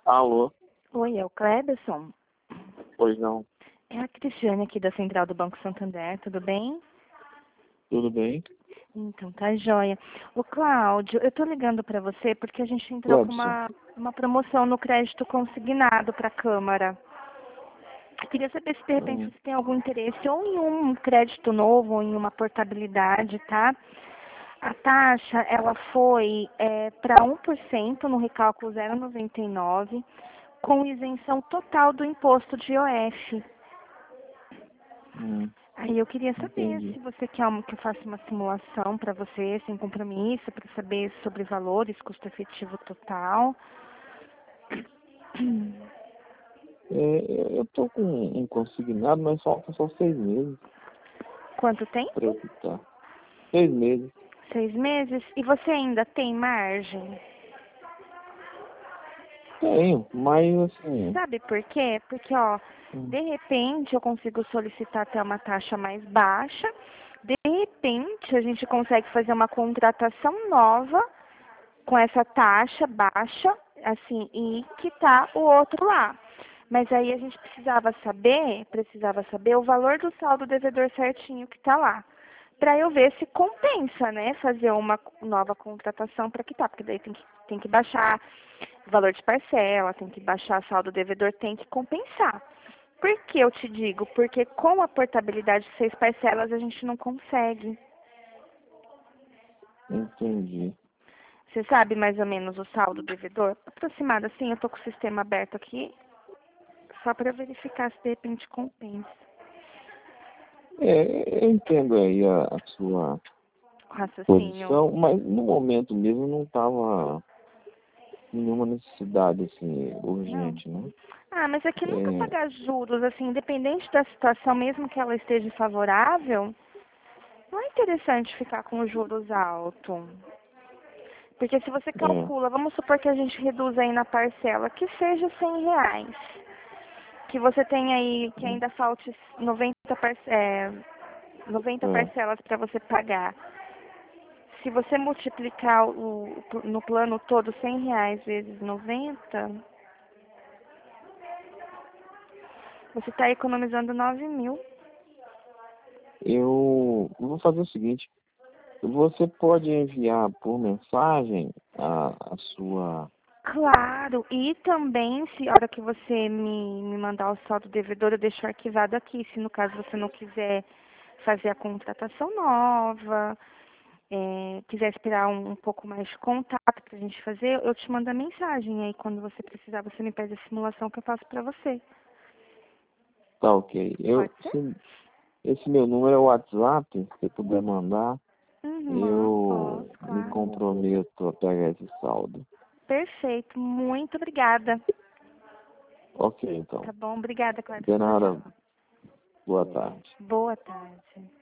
Alô? Oi, é o Cleberson? Pois não. É a Cristiane aqui da Central do Banco Santander, tudo bem? Tudo bem? Então, tá joia. O Cláudio, eu tô ligando para você porque a gente entrou com Clebson. uma promoção no crédito consignado para a Câmara. Eu queria saber se de repente Hum, você tem algum interesse ou em um crédito novo ou em uma portabilidade, tá? A taxa, ela foi para 1% no recálculo 0,99, com isenção total do imposto de IOF. hum, Aí eu queria saber entendi. se você quer que eu faça uma simulação para você, sem compromisso, para saber sobre valores, custo efetivo total. Eu tô com um consignado, mas falta só 6 meses Quanto para tempo? eu quitar. 6 meses. 6 meses? E você ainda tem margem? Tenho, mas assim. Sabe por quê? Porque, ó, hum, de repente eu consigo solicitar até uma taxa mais baixa, de repente a gente consegue fazer uma contratação nova com essa taxa baixa, assim, e quitar o outro lá. Mas aí a gente precisava saber o valor do saldo devedor certinho que está lá. Para eu ver se compensa, né, fazer uma nova contratação para quitar, porque daí tem que baixar o valor de parcela, tem que baixar saldo devedor, tem que compensar. Por que eu te digo? Porque com a portabilidade de 6 parcelas a gente não consegue. Entendi. Você sabe mais ou menos o saldo devedor? Aproximado assim, eu tô com o sistema aberto aqui, só para verificar se de repente compensa. Eu entendo aí a sua O raciocínio. posição, mas no momento mesmo não estava nenhuma necessidade assim Não. urgente, né? Ah, mas aqui nunca É, pagar juros, assim, independente da situação, mesmo que ela esteja favorável, não é interessante ficar com juros altos. Porque se você é, calcula, vamos supor que a gente reduz aí na parcela, que seja R$ 100. Que você tem aí, que ainda falte 90 é. parcelas para você pagar. Se você multiplicar no plano todo R$ 100 vezes 90, você está economizando 9.000. Eu vou fazer o seguinte. Você pode enviar por mensagem a sua. Claro, e também, se a hora que você me mandar o saldo devedor, eu deixo arquivado aqui. Se no caso você não quiser fazer a contratação nova, quiser esperar um pouco mais de contato para a gente fazer, eu te mando a mensagem. Aí quando você precisar, você me pede a simulação que eu faço para você. Tá, ok. Pode ser? Esse meu número é o WhatsApp, se você puder mandar, Uhum, posso, eu me claro. comprometo a pegar esse saldo. Perfeito, muito obrigada. Ok, então. Tá bom? Obrigada, Clara. De Tchau, tchau. nada, boa tarde. Boa tarde.